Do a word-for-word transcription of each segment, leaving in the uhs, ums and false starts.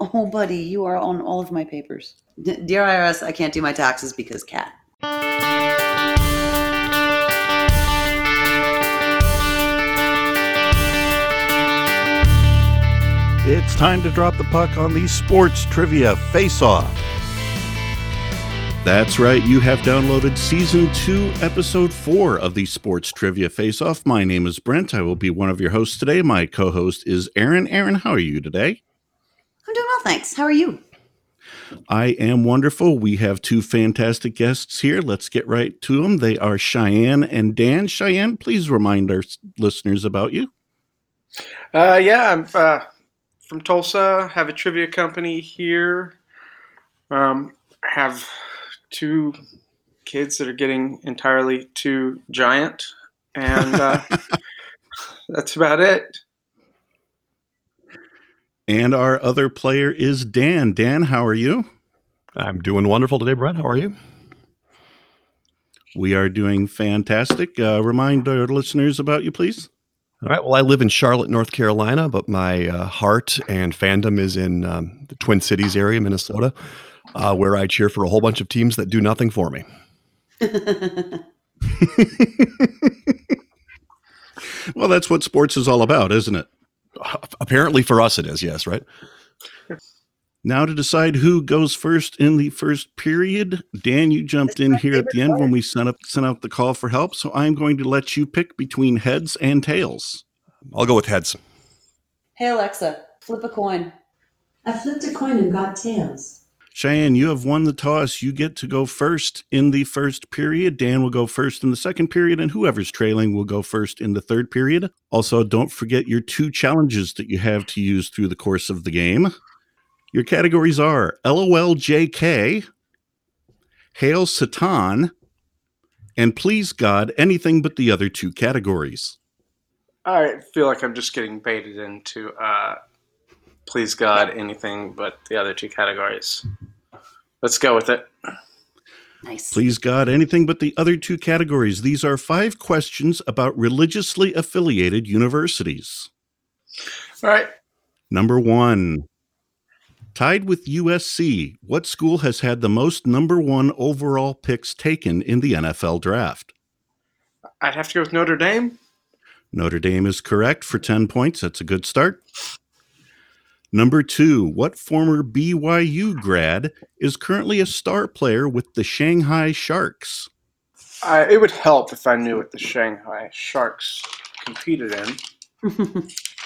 Oh, buddy, you are on all of my papers. D- Dear I R S, I can't do my taxes because cat. It's time to drop the puck on the Sports Trivia Face-Off. That's right, you have downloaded Season two, Episode four of the Sports Trivia Face-Off. My name is Brent. I will be one of your hosts today. My co-host is Aaron. Aaron, how are you today? I'm doing well, thanks. How are you? I am wonderful. We have two fantastic guests here. Let's get right to them. They are Cheyenne and Dan. Cheyenne, please remind our listeners about you. Uh, yeah, I'm uh, from Tulsa. Have a trivia company here. Um, have two kids that are getting entirely too giant, and uh, that's about it. And our other player is Dan. Dan, how are you? I'm doing wonderful today, Brent. How are you? We are doing fantastic. Uh, remind our listeners about you, please. All right. Well, I live in Charlotte, North Carolina, but my uh, heart and fandom is in um, the Twin Cities area, Minnesota, uh, where I cheer for a whole bunch of teams that do nothing for me. Well, that's what sports is all about, isn't it? Apparently for us it is, yes, right? Now to decide who goes first in the first period. Dan, you jumped in here at the end when we sent up sent out the call for help, so I'm going to let you pick between heads and tails. I'll go with heads. Hey, Alexa, flip a coin. I flipped a coin and got tails. Cheyenne, you have won the toss. You get to go first in the first period. Dan will go first in the second period, and whoever's trailing will go first in the third period. Also, don't forget your two challenges that you have to use through the course of the game. Your categories are L O L J K, Hail Satan, and Please God, anything but the other two categories. I feel like I'm just getting baited into uh, please God, anything but the other two categories. Let's go with it. Nice. Please God, anything but the other two categories. These are five questions about religiously affiliated universities. All right. Number one. Tied with U S C, what school has had the most number one overall picks taken in the N F L draft? I'd have to go with Notre Dame. Notre Dame is correct for ten points. That's a good start. Number two, what former B Y U grad is currently a star player with the Shanghai Sharks? Uh, it would help if I knew what the Shanghai Sharks competed in.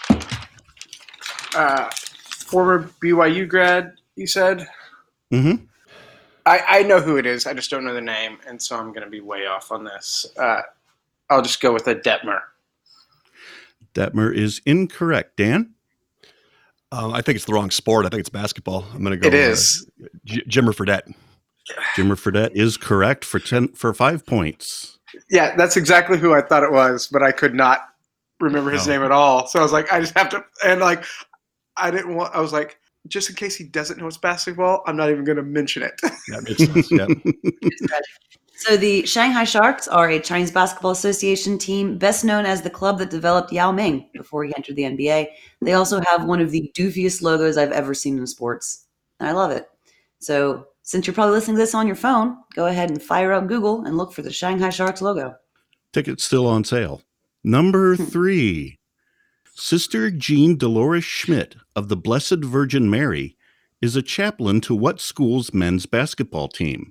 uh, former B Y U grad, you said? Mm-hmm. I, I know who it is. I just don't know the name, and so I'm going to be way off on this. Uh, I'll just go with a Detmer. Detmer is incorrect. Dan? Um, I think it's the wrong sport. I think it's basketball. I'm going to go. It is. Uh, J- Jimmer Fredette. Jimmer Fredette is correct for ten for five points. Yeah, that's exactly who I thought it was, but I could not remember his Oh. name at all. So I was like, I just have to, and like, I didn't want, I was like, just in case he doesn't know it's basketball, I'm not even going to mention it. Yeah, makes sense. Yeah. So the Shanghai Sharks are a Chinese Basketball Association team, best known as the club that developed Yao Ming before he entered the N B A. They also have one of the doofiest logos I've ever seen in sports. And I love it. So since you're probably listening to this on your phone, go ahead and fire up Google and look for the Shanghai Sharks logo. Tickets still on sale. Number three. Sister Jean Dolores Schmidt of the Blessed Virgin Mary is a chaplain to what school's men's basketball team?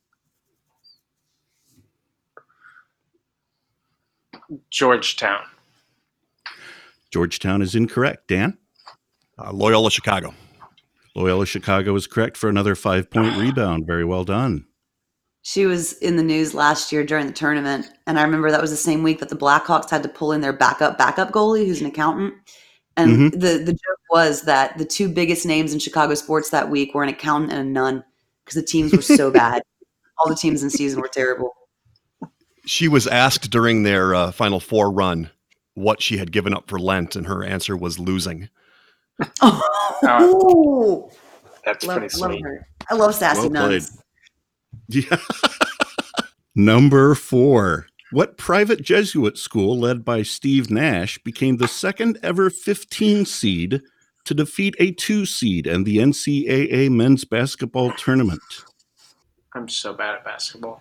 Georgetown. Georgetown is incorrect. Dan? Uh, Loyola Chicago. Loyola Chicago is correct for another five-point rebound. Very well done. She was in the news last year during the tournament, and I remember that was the same week that the Blackhawks had to pull in their backup backup goalie, who's an accountant. And Mm-hmm. the, the joke was that the two biggest names in Chicago sports that week were an accountant and a nun because the teams were so bad. All the teams in season were terrible. She was asked during their uh, Final Four run what she had given up for Lent, and her answer was losing. Oh, That's love, pretty love sweet. her. I love sassy Well played. nuns. Yeah. Number four. What private Jesuit school led by Steve Nash became the second ever fifteen seed to defeat a two seed in the N C double A men's basketball tournament? I'm so bad at basketball.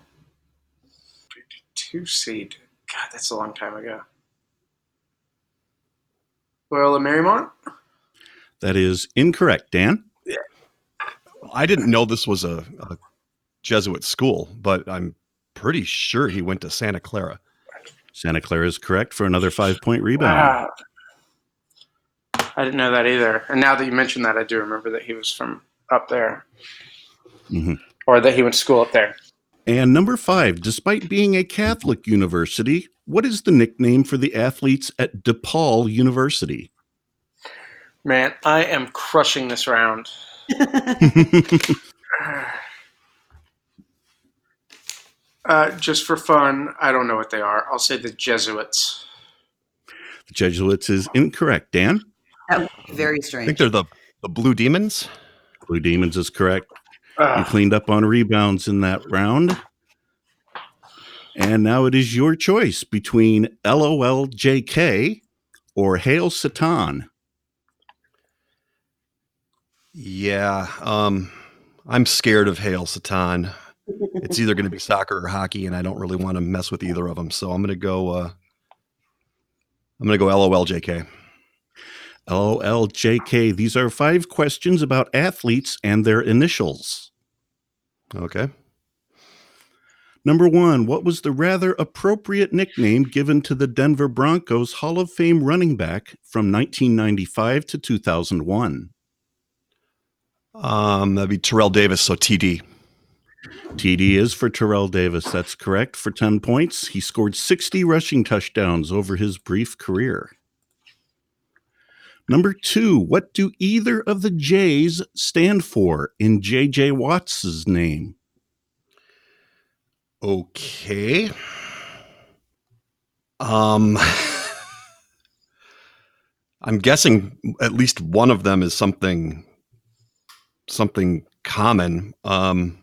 Two seed. God, that's a long time ago. Loyola Marymount? That is incorrect, Dan. I didn't know this was a, a Jesuit school, but I'm pretty sure he went to Santa Clara. Santa Clara is correct for another five-point rebound. Wow. I didn't know that either. And now that you mentioned that, I do remember that he was from up there. Mm-hmm. Or that he went to school up there. And number five, despite being a Catholic university, what is the nickname for the athletes at DePaul University? Man, I am crushing this round. uh, just for fun, I don't know what they are. I'll say the Jesuits. The Jesuits is incorrect. Dan? That would be very I strange. think they're the, the Blue Demons. Blue Demons is correct. Uh, You cleaned up on rebounds in that round. And now it is your choice between L O L J K or Hail Satan. Yeah, um, I'm scared of Hail Satan. It's either going to be soccer or hockey, and I don't really want to mess with either of them. So I'm going to go. Uh, I'm going to go L O L J K. L O L J K. These are five questions about athletes and their initials. Okay. Number one, what was the rather appropriate nickname given to the Denver Broncos Hall of Fame running back from nineteen ninety-five to two thousand one? Um, that'd be Terrell Davis, so T D. T D is for Terrell Davis. That's correct for ten points. He scored sixty rushing touchdowns over his brief career. Number two, what do either of the J's stand for in J J Watts' name? Okay. Um, I'm guessing at least one of them is something, something common. Um,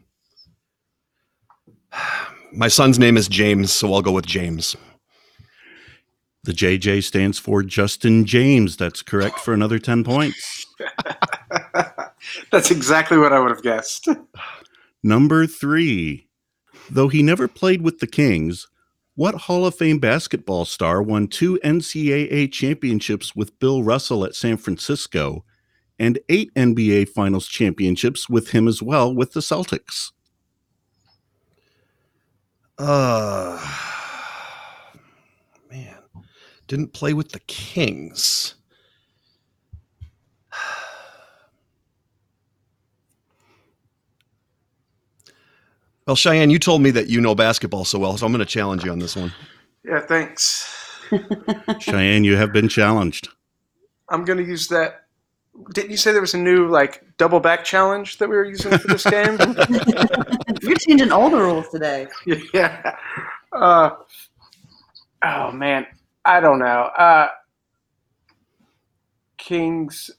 my son's name is James, so I'll go with James. The J J stands for Justin James. That's correct for another ten points. That's exactly what I would have guessed. Number three, though he never played with the Kings, what Hall of Fame basketball star won two N C double A championships with Bill Russell at San Francisco and eight N B A Finals championships with him as well with the Celtics? Uh, man, didn't play with the Kings. Well, Cheyenne, you told me that you know basketball so well, so I'm going to challenge you on this one. Yeah, thanks. Cheyenne, you have been challenged. I'm going to use that. Didn't you say there was a new like double back challenge that we were using for this game? You're changing all the rules today. Yeah. Uh, oh, man. I don't know. Uh, Kings.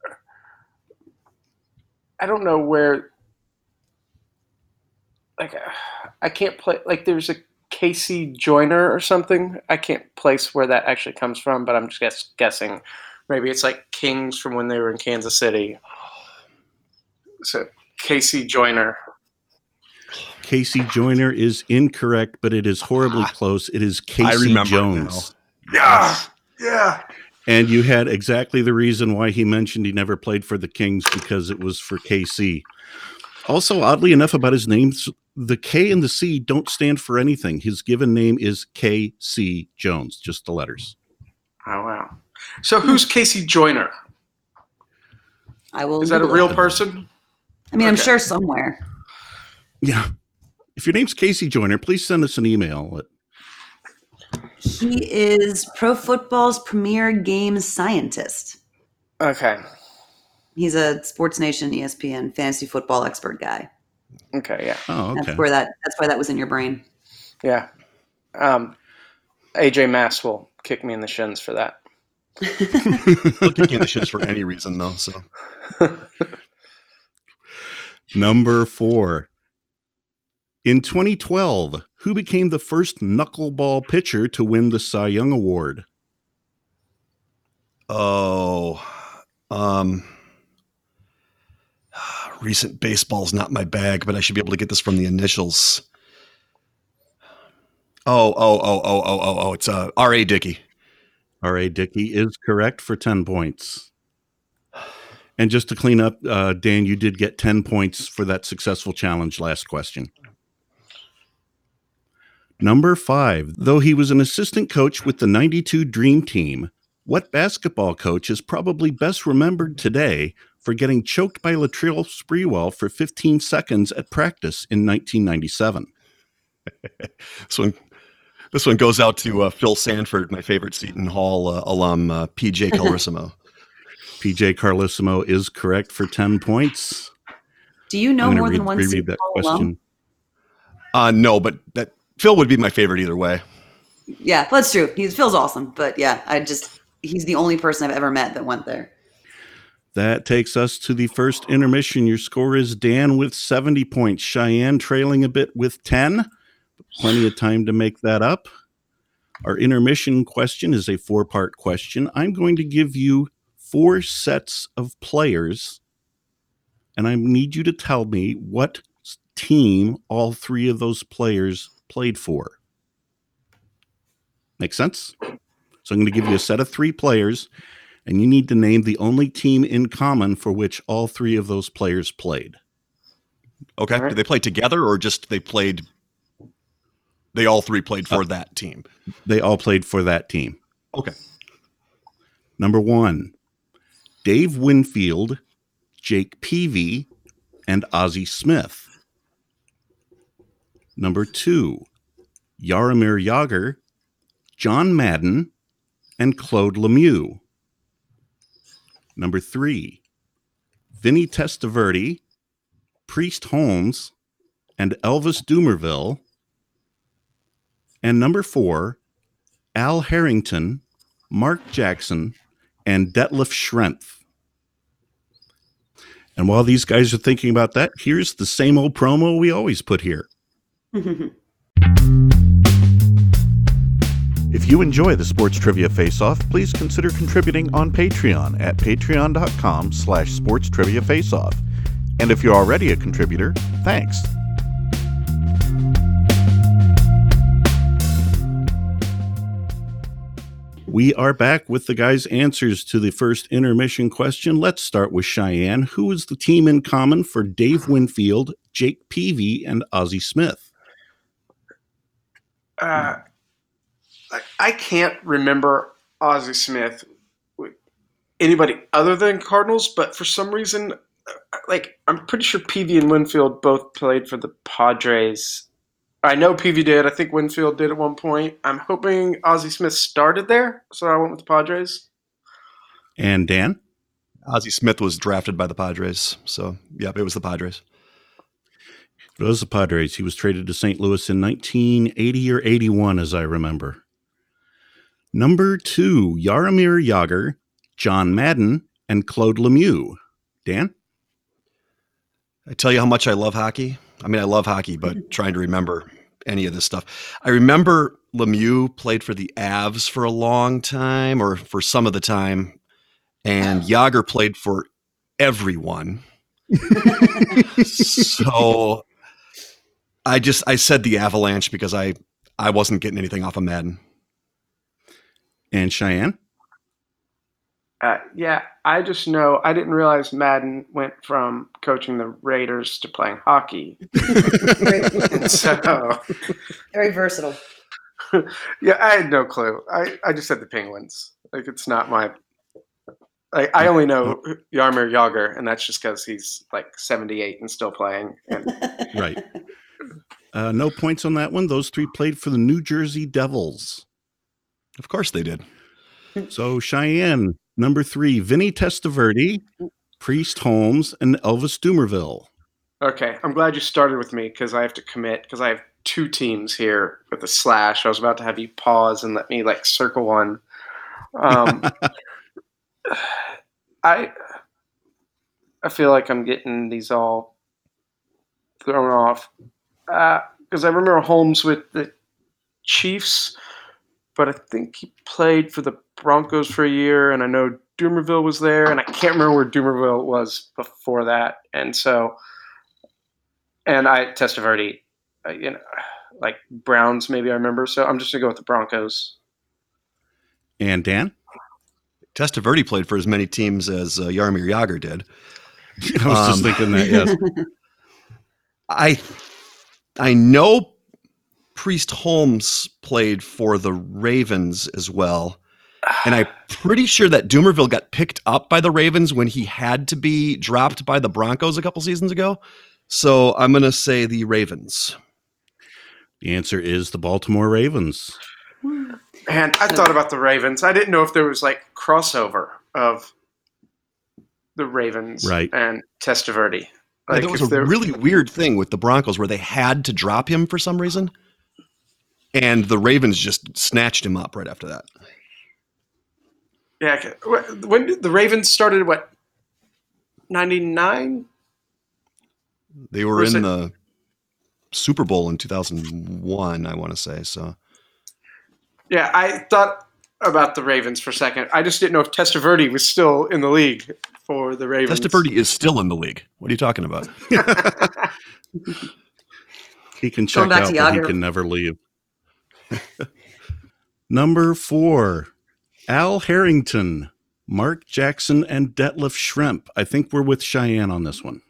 I don't know where. Like, uh, I can't play. Like, there's a Casey Joyner or something. I can't place where that actually comes from, but I'm just guess, guessing. Maybe it's like Kings from when they were in Kansas City. So, Casey Joyner. Casey Joyner is incorrect, but it is horribly close. It is Casey Jones. Yeah. Yeah. And you had exactly the reason why he mentioned he never played for the Kings, because it was for K C. Also, oddly enough about his name, the K and the C don't stand for anything. His given name is K C Jones, just the letters. Oh, wow. So who's Casey Joyner? I will. Is that a Google real it. person? I mean, I'm Okay. sure somewhere. Yeah. If your name's Casey Joyner, please send us an email. He is Pro Football's premier games scientist. Okay. He's a Sports Nation, E S P N fantasy football expert guy. Okay, yeah. Oh, okay. That's where that. That's why that was in your brain. Yeah. Um, A J Mass will kick me in the shins for that. I'll kick you in the shins for any reason, though. So Number four. In twenty twelve, who became the first knuckleball pitcher to win the Cy Young Award? Oh, Um, recent baseball's not my bag, but I should be able to get this from the initials. Oh, oh, oh, oh, oh, oh, oh! It's uh, R A. Dickey. R A. Dickey is correct for ten points. And just to clean up, uh, Dan, you did get ten points for that successful challenge last question. Number five, though he was an assistant coach with the ninety-two Dream Team, what basketball coach is probably best remembered today for getting choked by Latrell Sprewell for fifteen seconds at practice in nineteen ninety-seven? This one, this one goes out to uh, Phil Sanford, my favorite Seton Hall uh, alum, uh, P J Carlissimo. P J Carlissimo is correct for ten points. Do you know more read, than one reread Seton that Hall question. alum? Uh, no, but that Phil would be my favorite either way. Yeah, that's true. He's Phil's awesome, but yeah, I just he's the only person I've ever met that went there. That takes us to the first intermission. Your score is Dan with seventy points. Cheyenne trailing a bit with ten. Plenty of time to make that up. Our intermission question is a four-part question. I'm going to give you four sets of players, and I need you to tell me what team all three of those players played for. Make sense? So I'm going to give you a set of three players, and you need to name the only team in common for which all three of those players played. Okay. Right. Did they play together or just they played? They all three played for uh, that team. They all played for that team. Okay. Number one, Dave Winfield, Jake Peavy, and Ozzie Smith. Number two, Jaromir Jagr, John Madden, and Claude Lemieux. Number three, Vinny Testaverde, Priest Holmes, and Elvis Dumervil. And number four, Al Harrington, Mark Jackson, and Detlef Schrempf. And while these guys are thinking about that, here's the same old promo we always put here. If you enjoy the Sports Trivia Face-Off, please consider contributing on Patreon at patreon.com slash sports trivia face-off. And if you're already a contributor, thanks. We are back with the guys' answers to the first intermission question. Let's start with Cheyenne. Who is the team in common for Dave Winfield, Jake Peavy, and Ozzie Smith? Uh, I, I can't remember Ozzie Smith with anybody other than Cardinals, but for some reason, like I'm pretty sure Peavy and Winfield both played for the Padres. I know Peavy did. I think Winfield did at one point. I'm hoping Ozzie Smith started there, so I went with the Padres. And Dan? Ozzie Smith was drafted by the Padres, so yep, it was the Padres. It was the Padres. He was traded to Saint Louis in nineteen eighty or eighty-one, as I remember. Number two, Jaromir Jagr, John Madden, and Claude Lemieux. Dan? I tell you how much I love hockey. I mean, I love hockey, but trying to remember any of this stuff. I remember Lemieux played for the Avs for a long time, or for some of the time, and Jagr played for everyone. So I just I said the Avalanche because I I wasn't getting anything off of Madden. And Cheyenne? Uh, yeah, I just know I didn't realize Madden went from coaching the Raiders to playing hockey. And so, Very versatile. yeah, I had no clue. I, I just said the Penguins. Like, it's not my. Like, I only know Jaromir Jagr, and that's just because he's like seventy-eight and still playing. And Right. Uh, no points on that one. Those three played for the New Jersey Devils. Of course they did. So Cheyenne, number three, Vinny Testaverde, Priest Holmes, and Elvis Dumervil. Okay, I'm glad you started with me because I have to commit because I have two teams here with a slash. I was about to have you pause and let me like circle one. Um, I I feel like I'm getting these all thrown off because uh, I remember Holmes with the Chiefs, but I think he played for the Broncos for a year, and I know Doomerville was there, and I can't remember where Doomerville was before that. And so, and I Testaverde, uh, you know, like Browns, maybe I remember. So I'm just gonna go with the Broncos. And Dan? Testaverde played for as many teams as uh, Jaromir Jagr did. I was Um, just thinking that, yes. I I know Priest Holmes played for the Ravens as well. And I'm pretty sure that Doomerville got picked up by the Ravens when he had to be dropped by the Broncos a couple seasons ago. So I'm going to say the Ravens. The answer is the Baltimore Ravens. Man, I thought about the Ravens. I didn't know if there was like crossover of the Ravens Right. and Testaverde. Yeah, Like there was if a there- really weird thing with the Broncos where they had to drop him for some reason. And the Ravens just snatched him up right after that. Yeah. okay. Wh- When did the Ravens started? What? ninety-nine. They were Was in it- the Super Bowl in two thousand one, I want to say. So Yeah, I thought about the Ravens for a second. I just didn't know if Testaverde was still in the league for the Ravens. Testaverde is still in the league. What are you talking about? He can check Going back out, to but he Yager. can never leave. Number four, Al Harrington, Mark Jackson, and Detlef Schrempf. I think we're with Cheyenne on this one.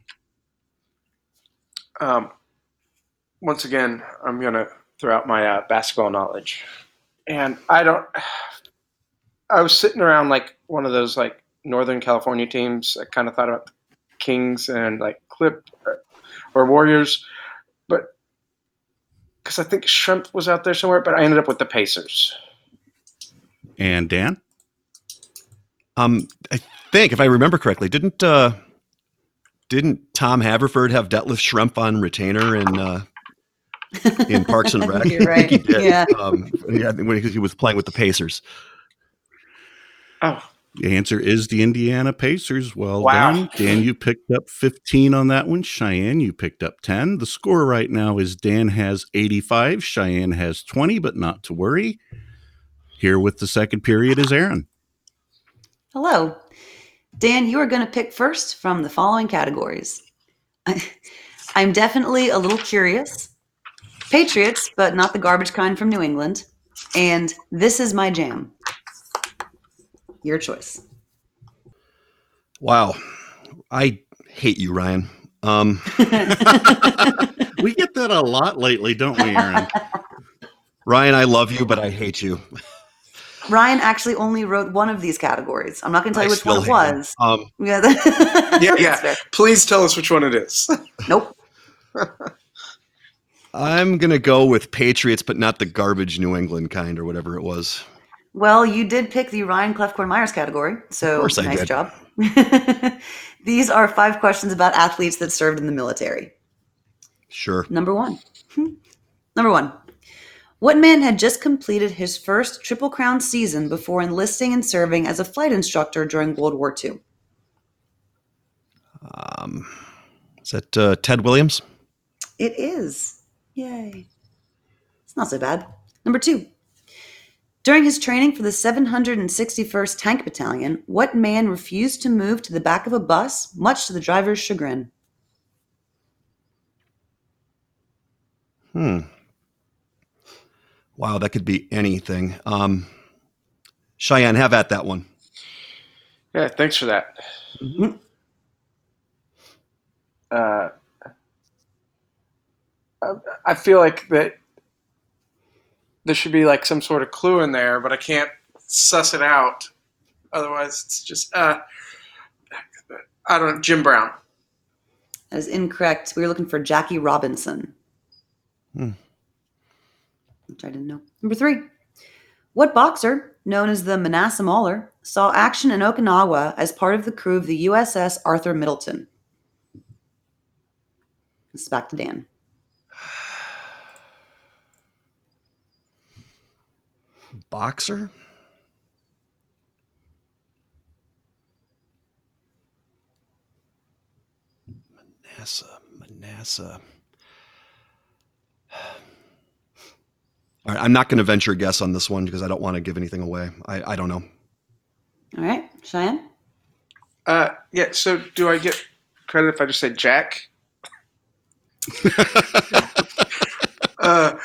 Um, once again, I'm going to throw out my uh, basketball knowledge. And I don't – I was sitting around like one of those like Northern California teams. I kind of thought about the Kings and like Clip or, or Warriors. But because I think Shrimp was out there somewhere, but I ended up with the Pacers. And Dan? Um, I think, if I remember correctly, didn't uh, didn't Tom Haverford have Detlef Schrempf on retainer in uh, in Parks and Rec? You're right. I think he did. Yeah. Um, yeah, when he was playing with the Pacers. Oh, The answer is the Indiana Pacers. Well Wow. done. Dan, you picked up fifteen on that one. Cheyenne, you picked up ten. The score right now is Dan has eighty-five. Cheyenne has twenty, but not to worry. Here with the second period is Aaron. Hello. Dan, you are going to pick first from the following categories. I, I'm definitely a little curious. Patriots, but not the garbage kind from New England. And This Is My Jam. Your choice. Wow. I hate you, Ryan. Um, We get that a lot lately, don't we, Aaron? Ryan, I love you, but I hate you. Ryan actually only wrote one of these categories. I'm not going to tell I you which still one it hate you. was. Um, Yeah, that- yeah, That's yeah. fair. Please tell us which one it is. Nope. I'm going to go with Patriots, but not the garbage New England kind or whatever it was. Well, you did pick the Ryan Clefcorn Myers category, so Of course I nice did. job. These are five questions about athletes that served in the military. Sure. Number one. Hmm. Number one. What man had just completed his first Triple Crown season before enlisting and serving as a flight instructor during World War Two? Um, is that uh, Ted Williams? It is. Yay. It's not so bad. Number two. During his training for the seven hundred sixty-first Tank Battalion, what man refused to move to the back of a bus, much to the driver's chagrin? Hmm. Wow, that could be anything. Um, Cheyenne, have at that one. Yeah, thanks for that. Mhm. Uh, I, I feel like that there should be like some sort of clue in there, but I can't suss it out. Otherwise, it's just uh, I don't know. Jim Brown. That is incorrect. We were looking for Jackie Robinson. Hmm. Which I didn't know. Number three. What boxer, known as the Manasseh Mauler, saw action in Okinawa as part of the crew of the U S S Arthur Middleton? This is back to Dan. Boxer? Manasseh, Manasseh. All right, I'm not going to venture a guess on this one because I don't want to give anything away. I, I don't know. All right. Cheyenne? Uh, yeah. So, do I get credit if I just say Jack? uh,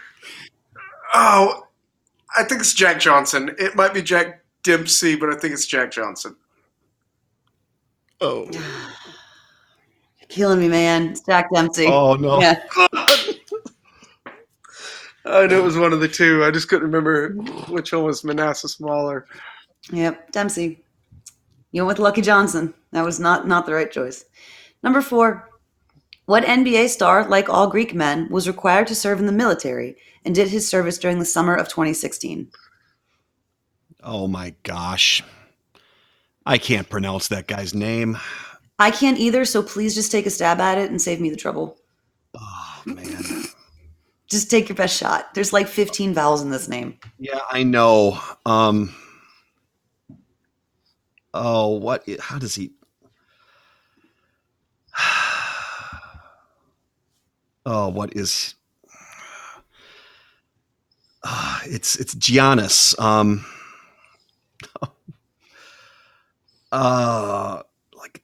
oh, I think it's Jack Johnson. It might be Jack Dempsey, but I think it's Jack Johnson. Oh. Killing me, man. It's Jack Dempsey. Oh no. Yeah. I knew it was one of the two. I just couldn't remember which one was Manasseh Smaller. Yep, Dempsey. You went with Lucky Johnson. That was not, not the right choice. Number four. What N B A star, like all Greek men, was required to serve in the military and did his service during the summer of twenty sixteen? Oh my gosh. I can't pronounce that guy's name. I can't either, so please just take a stab at it and save me the trouble. Oh man. Just take your best shot. There's like fifteen vowels in this name. Yeah, I know. Um Oh, what how does he Oh, what is uh, it's it's Giannis. Um uh like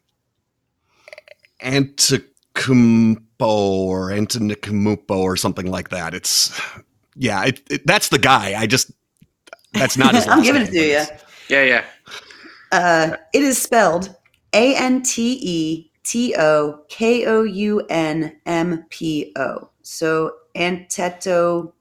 Antetokounmpo or Antetokounmpo or something like that. It's yeah, it, it, that's the guy. I just that's not his last I'm giving it name, to but you. it's- Yeah, yeah. Uh, it is spelled A N T E T O K O U N M P O. So Antetokounmpo,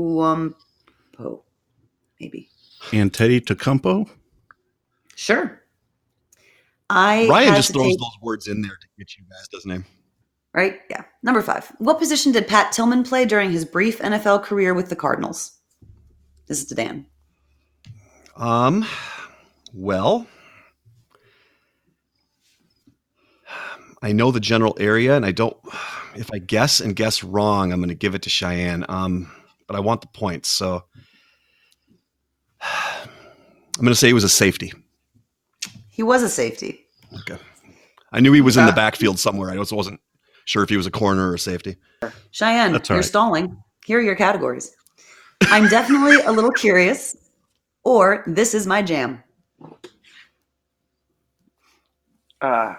maybe. Antetokounmpo? Sure. I Ryan had just to throws take- those words in there to get you guys, doesn't he? Right? Yeah. Number five. What position did Pat Tillman play during his brief N F L career with the Cardinals? This is to Dan. Um, well, I know the general area, and I don't. If I guess and guess wrong, I'm going to give it to Cheyenne. Um, but I want the points, so I'm going to say he was a safety. He was a safety. Okay, I knew he was in the Ah. backfield somewhere. I just wasn't sure if he was a corner or a safety. Cheyenne, That's all you're right. stalling. Here are your categories. I'm definitely a little curious, or this is my jam. Uh,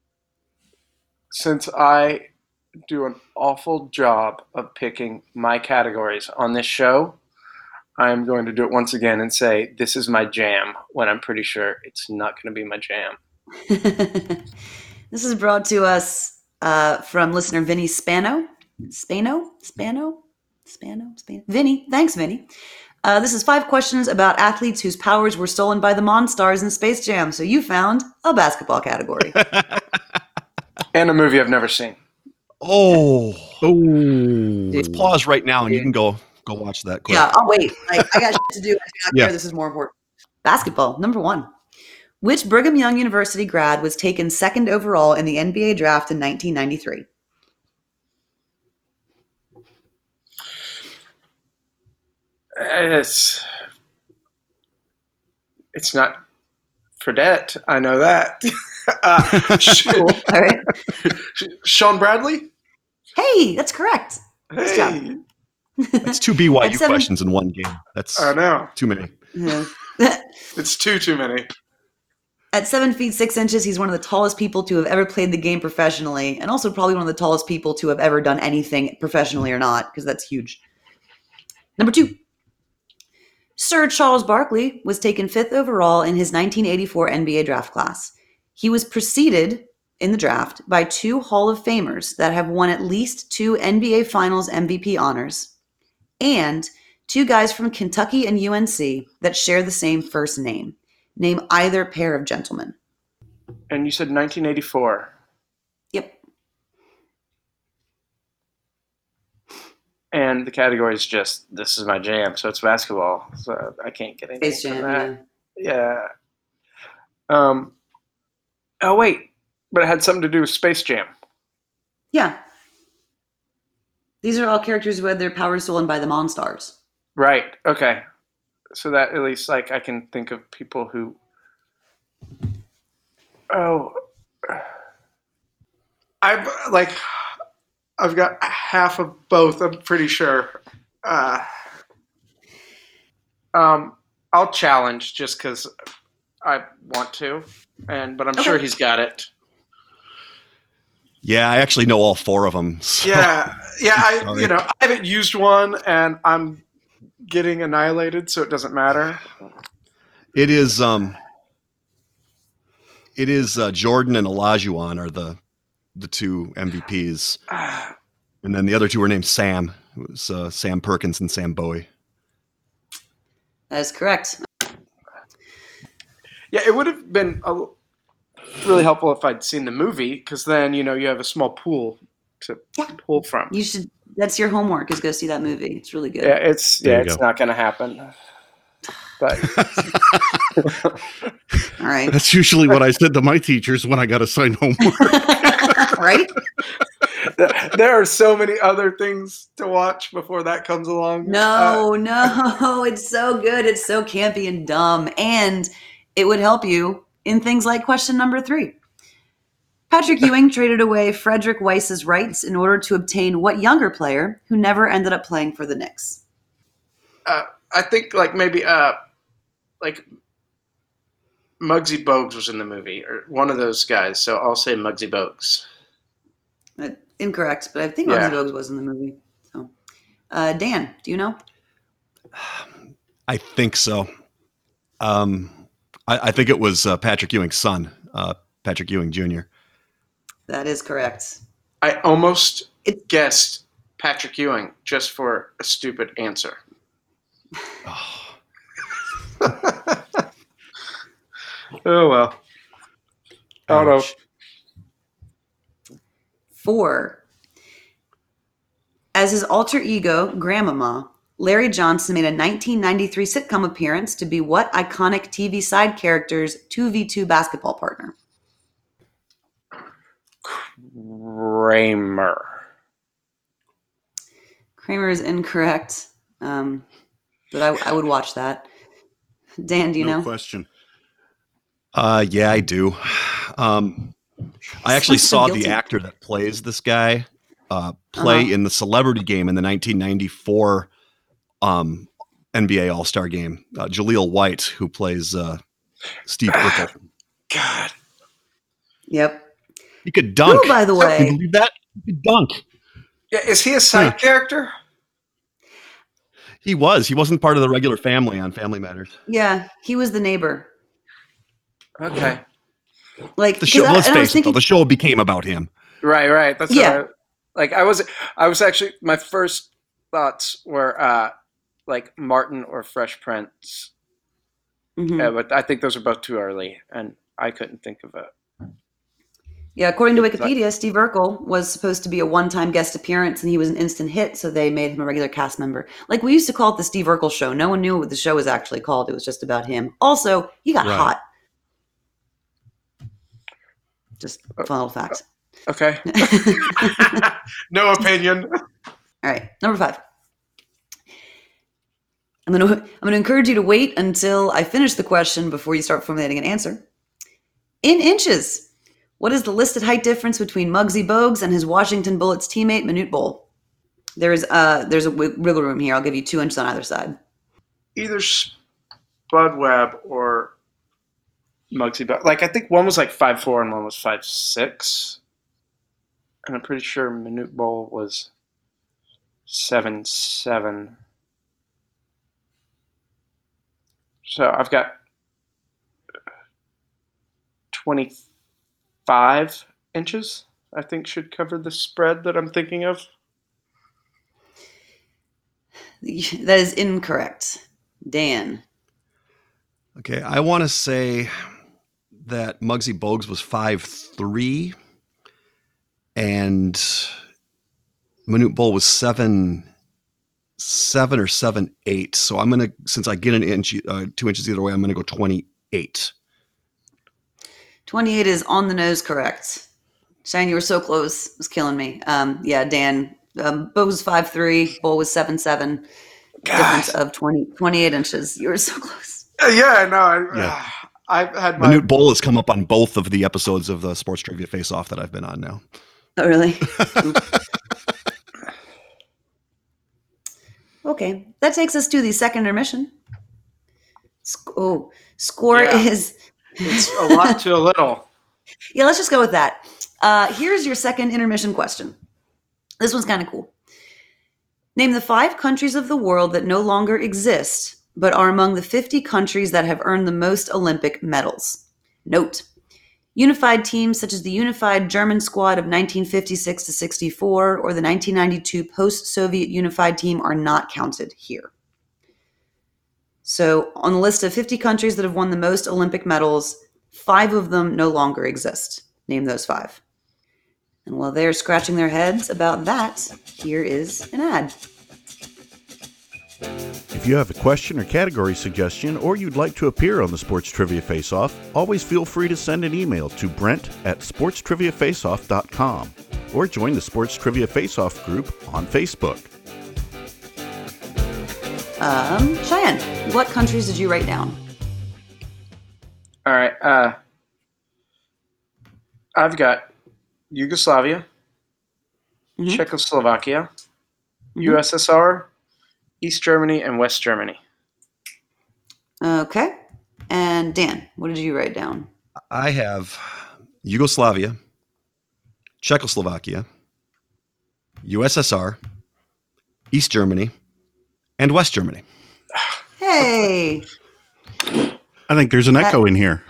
since I do an awful job of picking my categories on this show, I'm going to do it once again and say this is my jam when I'm pretty sure it's not going to be my jam. This is brought to us uh, from listener Vinny Spano. Spano? Spano? Spano? Spano? Vinny. Thanks, Vinny. Uh, this is five questions about athletes whose powers were stolen by the Monstars in Space Jam. So you found a basketball category. And a movie I've never seen. Oh, Oh. let's pause right now, and you can go go watch that. Quick. Yeah, I'll wait. Like, I got shit to do. I don't Yeah. care. This is more important. Basketball, number one. Which Brigham Young University grad was taken second overall in the N B A draft in nineteen ninety-three? It's it's not Fredette. I know that. uh, Sh- Cool. All right. Sean Bradley. Hey, that's correct. Nice job. Hey, That's two B Y U At seven- questions in one game. That's I know. too many. Yeah. It's too too many. At seven feet six inches, he's one of the tallest people to have ever played the game professionally, and also probably one of the tallest people to have ever done anything professionally or not, because that's huge. Number two. Sir Charles Barkley was taken fifth overall in his nineteen eighty-four N B A draft class. He was preceded in the draft by two Hall of Famers that have won at least two N B A Finals M V P honors, and two guys from Kentucky and U N C that share the same first name. Name either pair of gentlemen. And you said nineteen eighty-four. Yep. And the category is just this is my jam, so it's basketball. So I can't get anything Space from Jam. that. Yeah. Yeah. Um. Oh wait, but it had something to do with Space Jam. Yeah. These are all characters who had their powers stolen by the Monstars. Right. Okay. So that at least like I can think of people who. Oh. I've like. I've got half of both. I'm pretty sure. Uh, um, I'll challenge just because I want to, and but I'm Okay. sure he's got it. Yeah, I actually know all four of them. So. Yeah, yeah. I Sorry. you know I haven't used one, and I'm getting annihilated, so it doesn't matter. It is um it is uh, Jordan and Olajuwon are the the two M V Ps. And then the other two were named Sam. It was uh, Sam Perkins and Sam Bowie. That is correct. Yeah, it would have been a, really helpful if I'd seen the movie, because then you know you have a small pool to Yeah. pull from. You should. That's your homework. Is go see that movie. It's really good. Yeah, it's There yeah, you it's go. not going to happen. But All right. That's usually what I said to my teachers when I got assigned homework. Right? there are so many other things to watch before that comes along. Uh, No, no. It's so good. It's so campy and dumb. And it would help you in things like question number three. Patrick Ewing traded away Frederick Weiss's rights in order to obtain what younger player who never ended up playing for the Knicks? uh, I think like maybe uh, like Muggsy Bogues was in the movie, or one of those guys. So I'll say Muggsy Bogues. Uh, incorrect, but I think Yeah. Muggsy Bogues was in the movie. So, uh, Dan, do you know? I think so. Um, I, I think it was uh, Patrick Ewing's son, uh, Patrick Ewing Junior That is correct. I almost It- guessed Patrick Ewing just for a stupid answer. Oh, Oh well. I don't know. Ouch. Four. As his alter ego, Grandmama, Larry Johnson made a nineteen ninety-three sitcom appearance to be what iconic T V side character's two v two basketball partner? Kramer. Kramer is incorrect, um, but I, I would watch that. Dan, do you no know? question. Uh, yeah, I do. Um, I actually Sounds so saw guilty. the actor that plays this guy uh, play Uh-huh. in the Celebrity Game in the nineteen ninety-four um, N B A All-Star Game. Uh, Jaleel White, who plays uh, Steve Urkel. God. Yep. He could dunk. Who, by the Can you way, believe that? He could dunk. Yeah, is he a side Yeah. character? He was. He wasn't part of the regular family on Family Matters. yeah, he was the neighbor. Okay. Like The show. 'cause I- Let's and I was face it. thinking- Though, the show became about him. Right, right. That's Yeah. what I, like I was I was actually my first thoughts were uh like Martin or Fresh Prince. Mhm. Yeah, but I think those are both too early and I couldn't think of it. Yeah, according to Exactly. Wikipedia, Steve Urkel was supposed to be a one-time guest appearance, and he was an instant hit, so they made him a regular cast member. Like, we used to call it the Steve Urkel Show. No one knew what the show was actually called. It was just about him. Also, he got Right. hot. Just fun little facts. Okay. No opinion. All right, number five. I'm gonna I'm gonna encourage you to wait until I finish the question before you start formulating an answer. In inches, what is the listed height difference between Muggsy Bogues and his Washington Bullets teammate Manute Bol? There's uh there's a wi- wiggle room here. I'll give you two inches on either side. Either Spud Webb or Muggsy Bogues. Like I think one was like five four and one was five six. And I'm pretty sure Manute Bol was seven seven. So I've got twenty-five inches, I think should cover the spread that I'm thinking of. That is incorrect. Dan. Okay, I want to say that Muggsy Bogues was five three, and Manute Bol was seven seven or seven eight. So I'm gonna, since I get an inch, uh, two inches either way, I'm gonna go twenty-eight. twenty-eight is on the nose correct. Shane, you were so close. It was killing me. Um, yeah, Dan. Um, Bo was five three. Bull was seven seven. Difference of twenty, twenty-eight inches. You were so close. Uh, Yeah, no, I, Yeah. I've had my Manute Bol has come up on both of the episodes of the Sports Trivia Face Off that I've been on now. Oh, really? Okay. That takes us to the second intermission. Sc- oh, score Yeah. is It's a lot to a little. yeah. Let's just go with that. Uh, here's your second intermission question. This one's kind of cool. Name the five countries of the world that no longer exist, but are among the fifty countries that have earned the most Olympic medals. Note: unified teams such as the unified German squad of nineteen fifty-six to sixty-four or the nineteen ninety-two post-Soviet unified team are not counted here. So on the list of fifty countries that have won the most Olympic medals, five of them no longer exist. Name those five. And while they're scratching their heads about that, here is an ad. If you have a question or category suggestion, or you'd like to appear on the Sports Trivia Face-Off, always feel free to send an email to Brent at sports trivia face off dot com or join the Sports Trivia Face-Off group on Facebook. Um, Cheyenne, what countries did you write down? All right. Uh, I've got Yugoslavia, Mhm. Czechoslovakia, Mhm. U S S R, East Germany, and West Germany. Okay. And Dan, what did you write down? I have Yugoslavia, Czechoslovakia, U S S R, East Germany, and West Germany. Hey! I think there's an echo in here.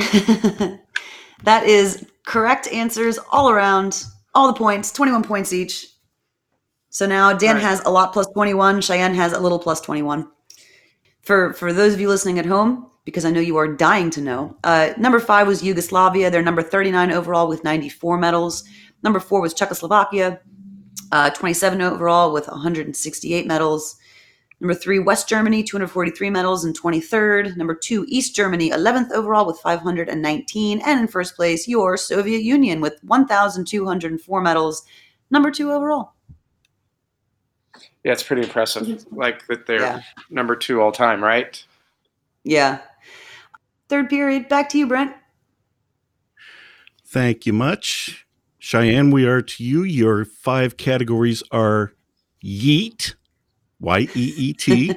That is correct answers all around, all the points, twenty-one points each. So now Dan Right. has a lot plus twenty-one, Cheyenne has a little plus twenty-one. For for those of you listening at home, because I know you are dying to know, uh, number five was Yugoslavia. They're number thirty-nine overall with ninety-four medals. Number four was Czechoslovakia, uh, twenty-seven overall with one hundred sixty-eight medals. Number three, West Germany, two hundred forty-three medals and twenty-third. Number two, East Germany, eleventh overall with five hundred nineteen. And in first place, your Soviet Union with one thousand two hundred four medals, number two overall. Yeah, it's pretty impressive. Like that they're Yeah. number two all time, right? Yeah. Third period, back to you, Brent. Thank you much. Cheyenne, we are to you. Your five categories are yeet, Y E E T.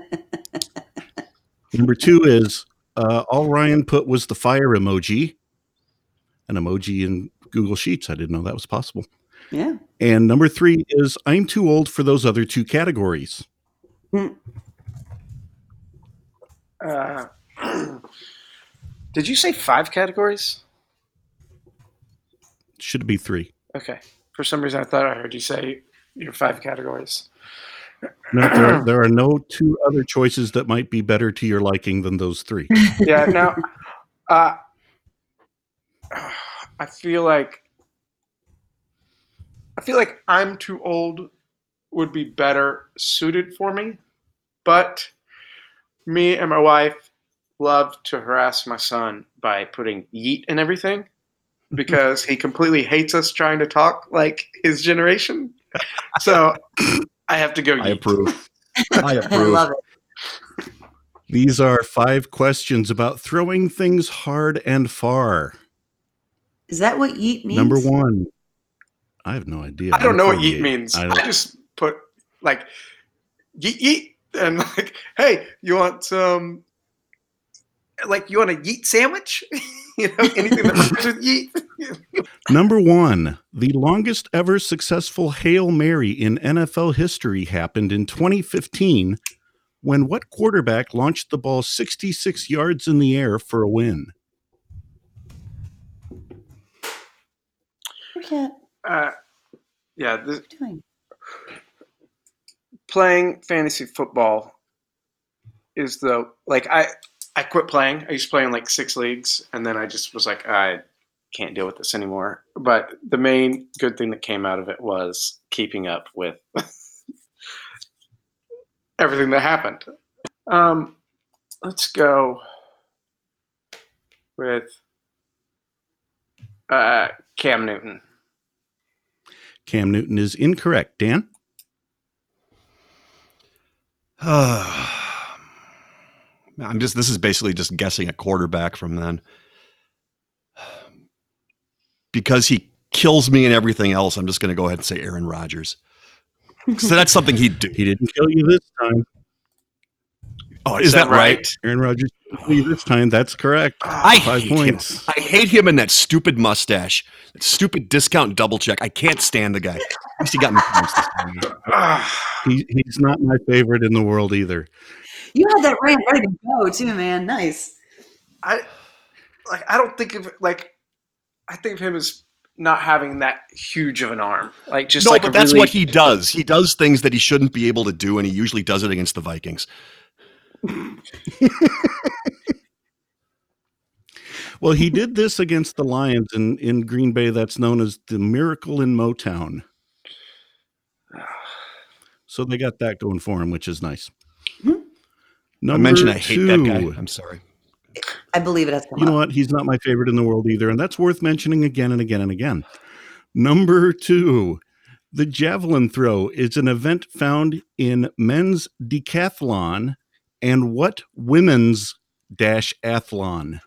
Number two is uh, all Ryan put was the fire emoji, an emoji in Google Sheets. I didn't know that was possible. Yeah. And number three is I'm too old for those other two categories. Uh, did you say five categories? Should it be three? Okay. For some reason, I thought I heard you say your five categories. No, there are, there are no two other choices that might be better to your liking than those three. Yeah. Now, uh, I feel like I feel like I'm too old would be better suited for me, but me and my wife love to harass my son by putting yeet in everything because he completely hates us trying to talk like his generation. So I have to go yeet. I approve. I I approve. love it. These are five questions about throwing things hard and far. Is that what yeet means? Number one. I have no idea. I don't know what I'm yeet means. I I, don't- just put like yeet yeet and like, hey, you want some like you want a yeet sandwich? You know, anything that rhymes with yeet. Number one, the longest ever successful Hail Mary in N F L history happened in twenty fifteen when what quarterback launched the ball sixty-six yards in the air for a win? Look at Uh, yeah, this, what are you doing? playing fantasy football is the like I I quit playing. I used to play in like six leagues, and then I just was like, I can't deal with this anymore. But the main good thing that came out of it was keeping up with everything that happened. Um, let's go with uh, Cam Newton. Cam Newton is incorrect. Dan? I'm just, this is basically just guessing a quarterback from then. Because he kills me and everything else, I'm just going to go ahead and say Aaron Rodgers. So that's something he'd do. He didn't kill you this time. Oh, is, is that, that right? right? Aaron Rodgers, this time, that's correct. I Five hate points. him. I hate him and that stupid mustache, that stupid discount double check. I can't stand the guy. At least he got me points this time. he, he's not my favorite in the world either. You had that rant ready to go too, man. Nice. I like. I don't think of like. I think of him as not having that huge of an arm. Like just no, like but that's really... what he does. He does things that he shouldn't be able to do, and he usually does it against the Vikings. Well, he did this against the Lions in, in Green Bay. That's known as the Miracle in Motown. So they got that going for him, which is nice. Mm-hmm. I mentioned I hate two. that guy. I'm sorry. I believe it has come You up. know what? He's not my favorite in the world either, and that's worth mentioning again and again and again. Number two, the javelin throw is an event found in men's decathlon and what women's dash athlon?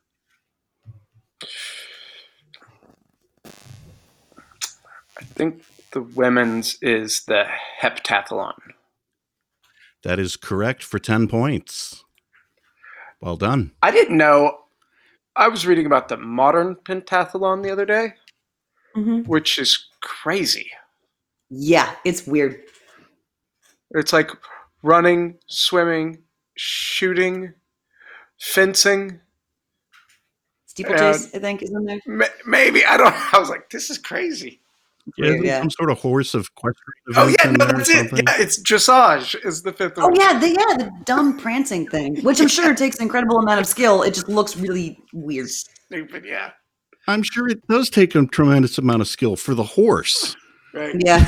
I think the women's is the heptathlon. That is correct for ten points. Well done. I didn't know. I was reading about the modern pentathlon the other day, mm-hmm. which is crazy. Yeah, it's weird. It's like running, swimming, shooting, fencing. Steeplechase, I think, is in there. Maybe. I don't know. I was like, this is crazy. Yeah, yeah. Some sort of horse of equestrian. Oh yeah, no, that's it. Yeah, it's dressage is the fifth one. Oh yeah, the yeah, the dumb prancing thing, which I'm sure takes an incredible amount of skill. It just looks really weird. Stupid, yeah. I'm sure it does take a tremendous amount of skill for the horse. Right. Yeah.